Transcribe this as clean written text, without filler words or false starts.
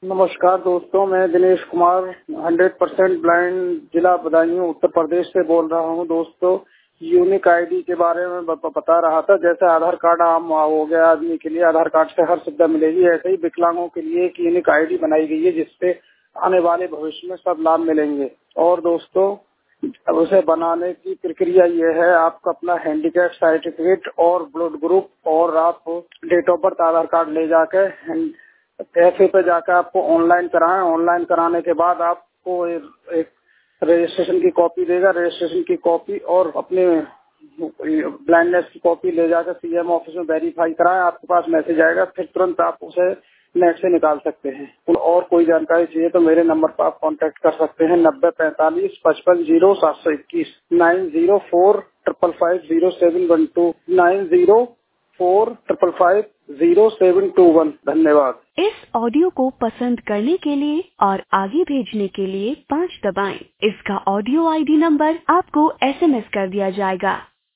नमस्कार दोस्तों, मैं दिनेश कुमार 100% ब्लाइंड जिला बदायूं उत्तर प्रदेश से बोल रहा हूं। दोस्तों, यूनिक आईडी के बारे में बता रहा था। जैसे आधार कार्ड आम हो गया आदमी के लिए, आधार कार्ड से हर सुविधा मिलेगी, ऐसे ही विकलांगों के लिए एक यूनिक आईडी बनाई गई है जिससे आने वाले भविष्य में सब लाभ मिलेंगे। और दोस्तों, अब उसे बनाने की प्रक्रिया ये है, आपका अपना हैंडीकैप सर्टिफिकेट और ब्लड ग्रुप और आप date of birth Aadhaar card ले जाकर कैफे पे जाकर आपको ऑनलाइन कराएं। ऑनलाइन कराने के बाद आपको एक रजिस्ट्रेशन की कॉपी देगा, रजिस्ट्रेशन की कॉपी और अपने ब्लाइंडनेस की कॉपी ले जाकर सीएम ऑफिस में वेरीफाई कराएं। आपके पास मैसेज आएगा, फिर तुरंत आप उसे नेट से निकाल सकते हैं। और कोई जानकारी चाहिए तो मेरे नंबर पर आप कांटेक्ट कर सकते हैं 9045550721 9045550712 9045550721। धन्यवाद। इस ऑडियो को पसंद करने के लिए और आगे भेजने के लिए 5 दबाएं। इसका ऑडियो आईडी नंबर आपको SMS कर दिया जाएगा।